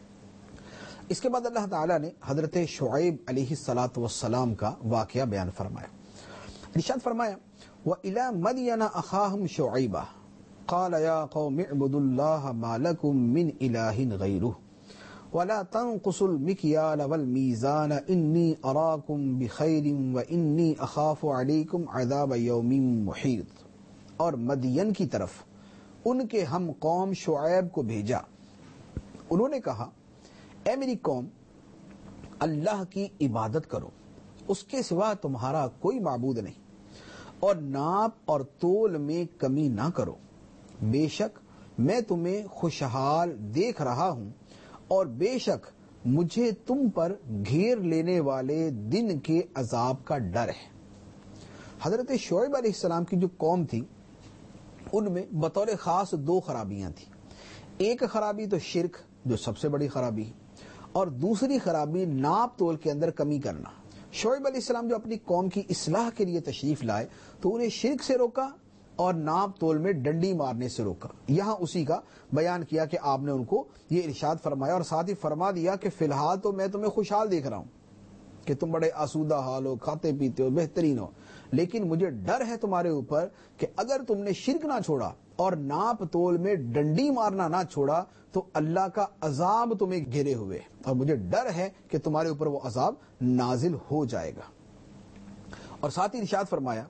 Speaker 1: اس کے بعد اللہ تعالیٰ نے حضرت شعیب علیہ السلام کا واقعہ بیان فرمایا. ارشاد فرمایا وَإِلَى مَدْيَنَ أَخَاهُمْ شُعَيْبًا قَالَ يَا قَوْمِ اعْبُدُوا اللَّهَ مَا لَكُمْ مِنْ إِلَٰهٍ غَيْرُهُ وَلَا تَنْقُصُوا الْمِكْيَالَ وَالْمِيزَانَ إِنِّي أَرَاكُمْ بِخَيْرٍ وَإِنِّي أَخَافُ عَلَيْكُمْ عَذَابَ يَوْمٍ مُحِيطٍ. اور مدین کی طرف ان کے ہم قوم شعیب کو بھیجا. انہوں نے کہا اے میری قوم اللہ کی عبادت کرو، اس کے سوا تمہارا کوئی معبود نہیں، اور ناپ اور تول میں کمی نہ کرو، بے شک میں تمہیں خوشحال دیکھ رہا ہوں اور بے شک مجھے تم پر گھیر لینے والے دن کے عذاب کا ڈر ہے۔ حضرت شعیب علیہ السلام کی جو قوم تھی ان میں بطور خاص دو خرابیاں تھیں۔ ایک خرابی تو شرک، جو سب سے بڑی خرابی ہے، اور دوسری خرابی ناپ تول کے اندر کمی کرنا۔ شعیب علیہ السلام جو اپنی قوم کی اصلاح کے لیے تشریف لائے تو انہیں شرک سے روکا اور ناپ تول میں ڈنڈی مارنے سے روکا۔ یہاں اسی کا بیان کیا کہ آپ نے ان کو یہ ارشاد فرمایا اور ساتھ ہی فرما دیا کہ فی الحال تو میں تمہیں خوشحال دیکھ رہا ہوں کہ تم بڑے آسودہ حال ہو، کھاتے پیتے ہو، بہترین ہو، لیکن مجھے ڈر ہے تمہارے اوپر کہ اگر تم نے شرک نہ چھوڑا اور ناپ تول میں ڈنڈی مارنا نہ چھوڑا تو اللہ کا عذاب تمہیں گھیرے ہوئے، اور مجھے ڈر ہے کہ تمہارے اوپر وہ عذاب نازل ہو جائے گا۔ اور ساتھ ہی ارشاد فرمایا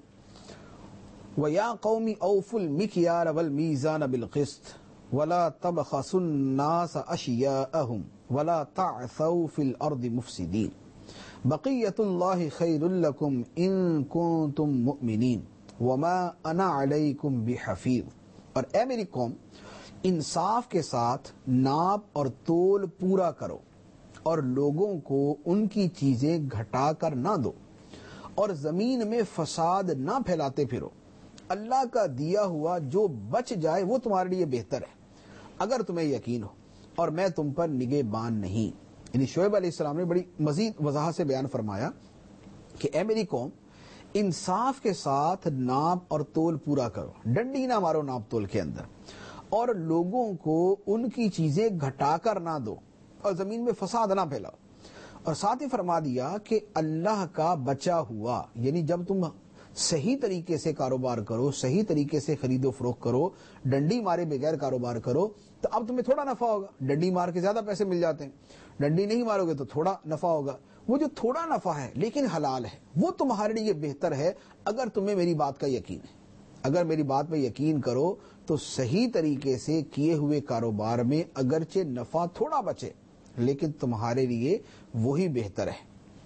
Speaker 1: وَيَا قَوْمِ أَوْفُوا الْمِكْيَالَ وَالْمِيزَانَ بِالْقِسْطِ وَلَا تَبْخَسُوا النَّاسَ أَشْيَاءَهُمْ وَلَا تَعْثَوْا فِي الْأَرْضِ مُفْسِدِينَ بَقِيَّةُ اللَّهِ خَيْرٌ لَكُمْ إِن كُنتُم مُؤْمِنِينَ وَمَا أَنَا عَلَيْكُمْ بِحَفِيظٍ۔ اور اے میری قوم، انصاف کے ساتھ ناپ اور تول پورا کرو اور لوگوں کو ان کی چیزیں گھٹا کر نہ دو اور زمین میں فساد نہ پھیلاتے پھرو۔ اللہ کا دیا ہوا جو بچ جائے وہ تمہارے لیے بہتر ہے اگر تمہیں یقین ہو، اور میں تم پر نگہبان نہیں۔ یعنی شعیب علیہ السلام نے بڑی مزید وضاحت سے بیان فرمایا کہ اے میری قوم، انصاف کے ساتھ ناپ اور تول پورا کرو، ڈنڈی نہ مارو ناپ تول کے اندر، اور لوگوں کو ان کی چیزیں گھٹا کر نہ دو اور زمین میں فساد نہ پھیلاؤ۔ اور ساتھ ہی فرما دیا کہ اللہ کا بچا ہوا، یعنی جب تم صحیح طریقے سے کاروبار کرو، صحیح طریقے سے خرید و فروخت کرو، ڈنڈی مارے بغیر کاروبار کرو تو اب تمہیں تھوڑا نفع ہوگا۔ ڈنڈی مار کے زیادہ پیسے مل جاتے ہیں، ڈنڈی نہیں مارو گے تو تھوڑا نفع ہوگا۔ وہ جو تھوڑا نفع ہے لیکن حلال ہے وہ تمہارے لیے بہتر ہے اگر تمہیں میری بات کا یقین ہے۔ اگر میری بات پہ یقین کرو تو صحیح طریقے سے کیے ہوئے کاروبار میں اگرچہ نفع تھوڑا بچے لیکن تمہارے لیے وہی بہتر ہے۔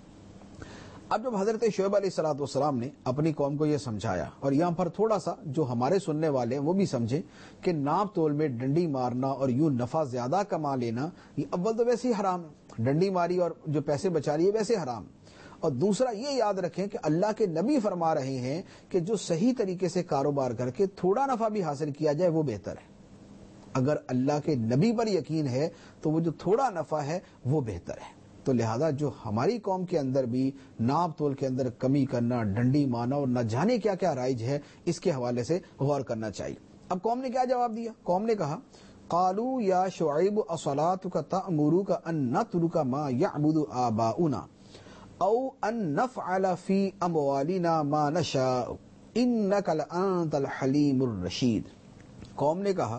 Speaker 1: اب جب حضرت شعیب علیہ السلام نے اپنی قوم کو یہ سمجھایا، اور یہاں پر تھوڑا سا جو ہمارے سننے والے ہیں وہ بھی سمجھے کہ ناپ تول میں ڈنڈی مارنا اور یوں نفع زیادہ کما لینا یہ اول تو ویسے ہی حرام ہے، ڈنڈی ماری اور جو پیسے بچا لیے ویسے حرام، اور دوسرا یہ یاد رکھیں کہ اللہ کے نبی فرما رہے ہیں کہ جو صحیح طریقے سے کاروبار کر کے تھوڑا نفع بھی حاصل کیا جائے وہ بہتر ہے۔ اگر اللہ کے نبی پر یقین ہے تو وہ جو تھوڑا نفع ہے وہ بہتر ہے۔ تو لہذا جو ہماری قوم کے اندر بھی ناپ تول کے اندر کمی کرنا، ڈنڈی مارنا اور نہ جانے کیا کیا رائج ہے، اس کے حوالے سے غور کرنا چاہیے۔ اب قوم نے کیا جواب دیا؟ قوم نے کہا قالوا یا شعیب اصلاتک تأمرک ان نترک ما یعبد آباؤنا او ان نفعل فی اموالنا ما نشاء انک لانت الحلیم الرشید۔ قوم نے کہا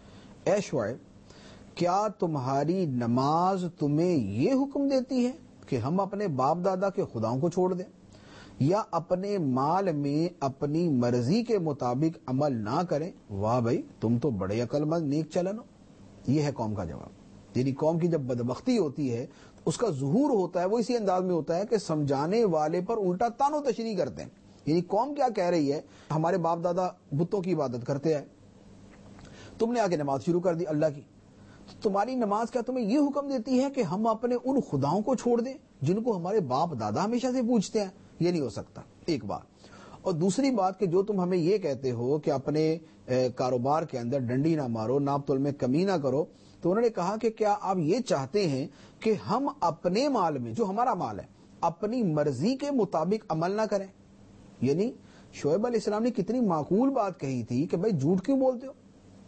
Speaker 1: اے شعیب، کیا تمہاری نماز تمہیں یہ حکم دیتی ہے کہ ہم اپنے باپ دادا کے خداؤں کو چھوڑ دیں یا اپنے مال میں اپنی مرضی کے مطابق عمل نہ کریں؟ واہ بھائی، تم تو بڑے عقل مند نیک چلن ہو۔ یہ ہے قوم کا جواب۔ یعنی قوم کی جب بدبختی ہوتی ہے اس کا ظہور ہوتا ہے وہ اسی انداز میں ہوتا ہے کہ سمجھانے والے پر الٹا تان و تشریح کرتے ہیں۔ یعنی قوم کیا کہہ رہی ہے؟ ہمارے باپ دادا بتوں کی عبادت کرتے ہیں، تم نے آگے نماز شروع کر دی اللہ کی، تمہاری نماز کیا تمہیں یہ حکم دیتی ہے کہ ہم اپنے ان خداؤں کو چھوڑ دیں جن کو ہمارے باپ دادا ہمیشہ سے پوجتے ہیں؟ یہ نہیں ہو سکتا، ایک بات۔ اور دوسری بات کہ جو تم ہمیں یہ کہتے ہو کہ اپنے کاروبار کے اندر ڈنڈی نہ مارو، ناپ تول میں کمی نہ کرو، تو انہوں نے کہا کہ کیا آپ یہ چاہتے ہیں کہ ہم اپنے مال میں، جو ہمارا مال ہے، اپنی مرضی کے مطابق عمل نہ کریں؟ یعنی شعیب علیہ السلام نے کتنی معقول بات کہی تھی کہ بھائی جھوٹ کیوں بولتے ہو،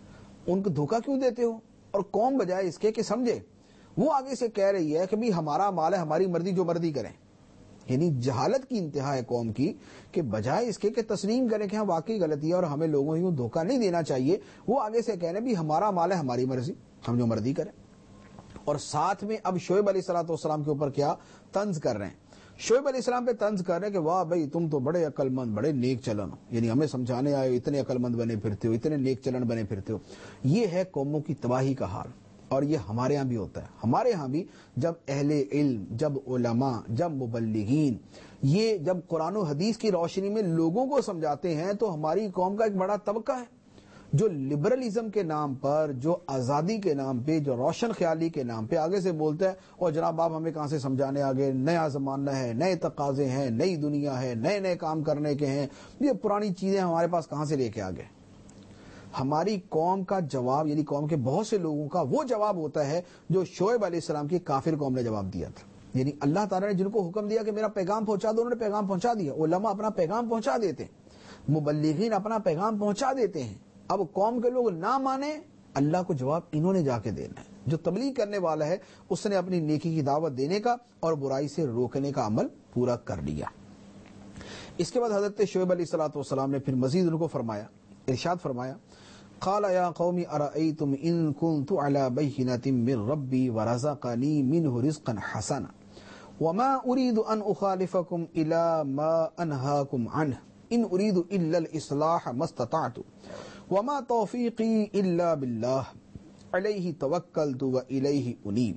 Speaker 1: ان کو دھوکہ کیوں دیتے ہو؟ اور قوم بجائے اس کے کہ سمجھے وہ آگے سے کہہ رہی ہے کہ بھی ہمارا مال ہے، ہماری مرضی جو مرضی کریں۔ یعنی جہالت کی انتہا ہے قوم کی کہ بجائے اس کے کہ تسلیم کریں کہ ہاں واقعی غلطی ہے اور ہمیں لوگوں کو دھوکہ نہیں دینا چاہیے، وہ آگے سے کہہ رہے ہیں بھی ہمارا مال ہے، ہماری مرضی، ہم جو مرضی کریں۔ اور ساتھ میں اب شعیب علیہ السلام کے اوپر کیا طنز کر رہے ہیں؟ شعیب علیہ السلام پہ طنز کر رہے ہیں کہ واہ بھائی تم تو بڑے عقل مند، بڑے نیک چلن ہو، یعنی ہمیں سمجھانے آئے ہو، اتنے عقل مند بنے پھرتے ہو، اتنے نیک چلن بنے پھرتے ہو۔ یہ ہے قوموں کی تباہی کا حال۔ اور یہ ہمارے ہاں بھی ہوتا ہے. ہمارے ہاں بھی جب اہل علم، جب علماء، جب مبلغین یہ جب قرآن و حدیث کی روشنی میں لوگوں کو سمجھاتے ہیں تو ہماری قوم کا ایک بڑا طبقہ ہے جو لبرلزم کے نام پر، جو آزادی کے نام پہ، جو روشن خیالی کے نام پہ آگے سے بولتا ہے اور جناب آپ ہمیں کہاں سے سمجھانے آگے، نیا زمانہ ہے، نئے تقاضے ہیں، نئی دنیا ہے، نئے نئے کام کرنے کے ہیں، یہ پرانی چیزیں ہمارے پاس کہاں سے لے کے آگے. ہماری قوم کا جواب، یعنی قوم کے بہت سے لوگوں کا وہ جواب ہوتا ہے جو شعیب علیہ السلام کی کافر قوم نے جواب دیا تھا. یعنی اللہ تعالیٰ نے جن کو حکم دیا کہ میرا پیغام پہنچا دو، انہوں نے پیغام پہنچا دیا. علماء اپنا پیغام پہنچا دیتے ہیں، مبلغین اپنا پیغام پہنچا دیتے ہیں. اب قوم کے لوگ نہ مانے، اللہ کو جواب انہوں نے جا کے دینا ہے. جو تبلیغ کرنے والا ہے اس نے اپنی نیکی کی دعوت دینے کا اور برائی سے روکنے کا عمل پورا کر لیا. اس کے بعد حضرت شعیب علیہ السلام نے پھر مزید ان کو فرمایا، ارشاد فرمایا، قال یا قوم ارأیتم ان کنت علی بینۃ من ربی ورزقنی منہ رزقا حسنا وما اريد ان اخالفكم الى ما انهاكم عنه ان اريد الا الاصلاح ما استطعت وما توفیقی الا باللہ علیہ توکلت والیہ انیب.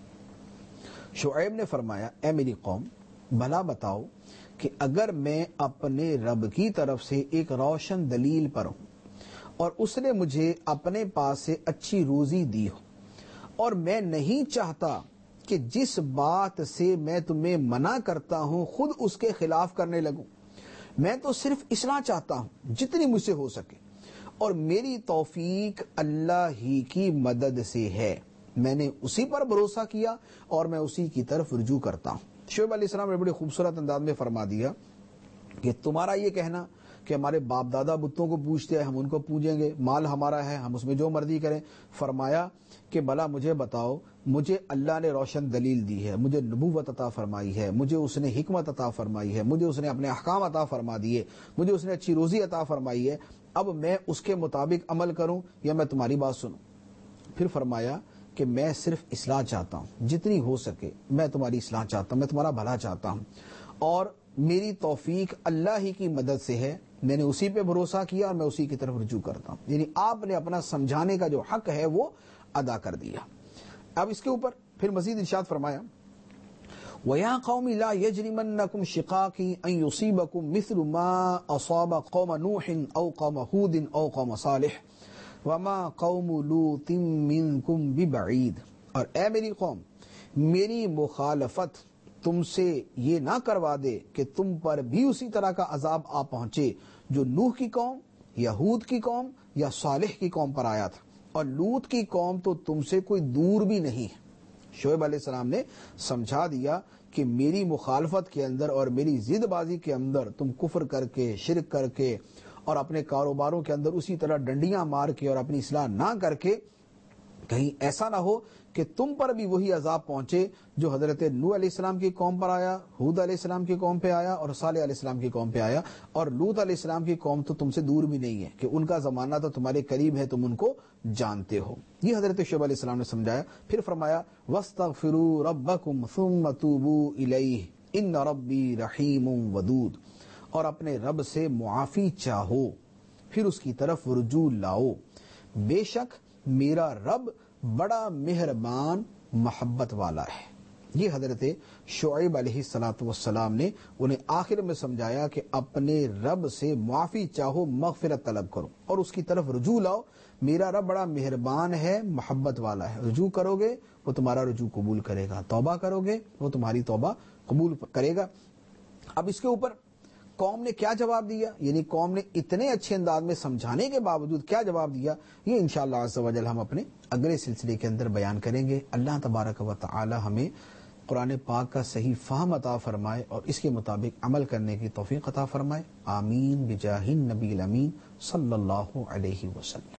Speaker 1: شعیب نے فرمایا، اے میری قوم، بھلا بتاؤ کہ اگر میں اپنے رب کی طرف سے ایک روشن دلیل پر ہوں اور اس نے مجھے اپنے پاس سے اچھی روزی دی ہو اور میں نہیں چاہتا کہ جس بات سے میں تمہیں منع کرتا ہوں خود اس کے خلاف کرنے لگوں، میں تو صرف اصلاح چاہتا ہوں جتنی مجھ سے ہو سکے، اور میری توفیق اللہ ہی کی مدد سے ہے، میں نے اسی پر بھروسہ کیا اور میں اسی کی طرف رجوع کرتا ہوں. شعیب علیہ السلام نے بڑے خوبصورت انداز میں فرما دیا کہ تمہارا یہ کہنا کہ ہمارے باپ دادا بتوں کو پوجتے ہیں، ہم ان کو پوجیں گے، مال ہمارا ہے، ہم اس میں جو مرضی کریں. فرمایا کہ بھلا مجھے بتاؤ، مجھے اللہ نے روشن دلیل دی ہے، مجھے نبوت عطا فرمائی ہے، مجھے اس نے حکمت عطا فرمائی ہے، مجھے اس نے اپنے احکام عطا فرما دیے، مجھے اس نے اچھی روزی عطا فرمائی ہے، اب میں اس کے مطابق عمل کروں یا میں تمہاری بات سنوں؟ پھر فرمایا کہ میں صرف اصلاح چاہتا ہوں جتنی ہو سکے، میں تمہاری اصلاح چاہتا ہوں، میں تمہارا بھلا چاہتا ہوں، اور میری توفیق اللہ ہی کی مدد سے ہے، میں نے اسی پہ بھروسہ کیا اور میں اسی کی طرف رجوع کرتا ہوں. یعنی آپ نے اپنا سمجھانے کا جو حق ہے وہ ادا کر دیا. اب اس کے اوپر پھر مزید ارشاد فرمایا، وَيَا قَوْمِ لَا يَجْرِمَنَّكُمْ شِقَاقِي أَن يُصِيبَكُمْ مِثْلُ مَا أَصَابَ قَوْمَ نُوحٍ أَوْ قَوْمَ هُودٍ أَوْ قَوْمَ صَالِحٍ وَمَا قَوْمُ لُوطٍ مِّنكُمْ بِبَعِيدٍ. اور اے میری قوم، میری مخالفت تم سے یہ نہ کروا دے کہ تم پر بھی اسی طرح کا عذاب آ پہنچے جو نوح کی قوم یا ہود کی قوم یا صالح کی قوم پر آیا تھا. اور لوط کی قوم تو تم سے کوئی دور بھی نہیں ہے. شعیب علیہ السلام نے سمجھا دیا کہ میری مخالفت کے اندر اور میری ضد بازی کے اندر تم کفر کر کے، شرک کر کے اور اپنے کاروباروں کے اندر اسی طرح ڈنڈیاں مار کے اور اپنی اصلاح نہ کر کے کہیں ایسا نہ ہو کہ تم پر بھی وہی عذاب پہنچے جو حضرت نوح علیہ السلام کی قوم پر آیا، ہود علیہ السلام کی قوم پہ آیا اور صالح علیہ السلام کی قوم پہ آیا. اور لوط علیہ السلام کی قوم تو تم سے دور بھی نہیں ہے کہ ان کا زمانہ تو تمہارے قریب ہے، تم ان کو جانتے ہو. یہ حضرت شعیب علیہ السلام نے سمجھایا. پھر فرمایا، وَاسْتَغْفِرُوا رَبَّكُمْ ثُمَّ تُوبُوا إِلَيْهِ إِنَّ رَبِّي رَحِيمٌ وَدُودٌ. اور اپنے رب سے معافی چاہو، پھر اس کی طرف رجوع لاؤ، بے شک میرا رب بڑا مہربان محبت والا ہے. یہ حضرت شعیب علیہ السلام نے انہیں آخر میں سمجھایا کہ اپنے رب سے معافی چاہو، مغفرت طلب کرو اور اس کی طرف رجوع لاؤ. میرا رب بڑا مہربان ہے، محبت والا ہے. رجوع کرو گے وہ تمہارا رجوع قبول کرے گا، توبہ کرو گے وہ تمہاری توبہ قبول کرے گا. اب اس کے اوپر قوم نے کیا جواب دیا، یعنی قوم نے اتنے اچھے انداز میں سمجھانے کے باوجود کیا جواب دیا، یہ انشاءاللہ عز و جل ہم اپنے اگلے سلسلے کے اندر بیان کریں گے. اللہ تبارک و تعالی ہمیں قرآن پاک کا صحیح فہم عطا فرمائے اور اس کے مطابق عمل کرنے کی توفیق عطا فرمائے. آمین بجاہ النبی الامین صلی اللہ علیہ وسلم.